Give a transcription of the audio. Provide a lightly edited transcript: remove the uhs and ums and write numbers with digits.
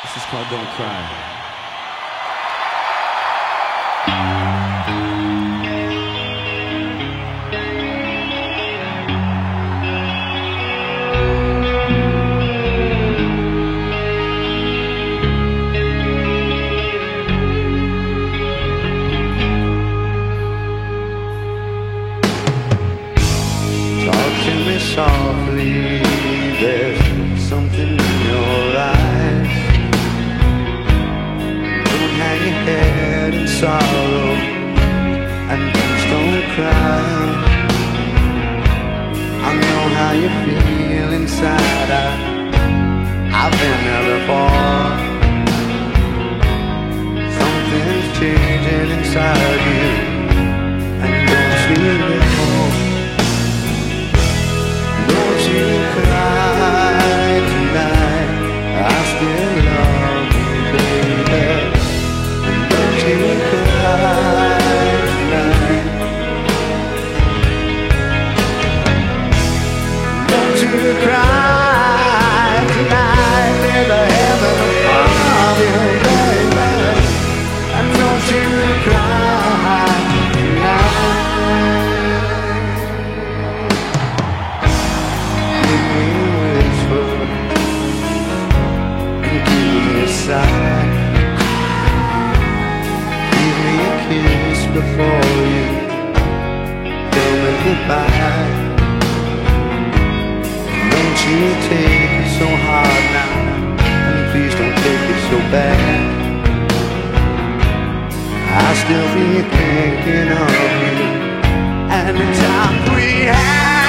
This is called Don't Cry. Talk to me softly, there's something in your eyes. Don't hang your head in sorrow, and please don't cry. I know how you feel inside, I've been there before. Something's changing inside you, and don't you know? Don't you cry tonight, I still love you, baby. Don't you cry tonight. Don't you cry tonight, there's a heaven above you, baby. And don't you cry tonight. Give me a kiss before you tell me goodbye. Don't you take it so hard now, and please don't take it so bad. I'll still be thinking of you, and the time we had.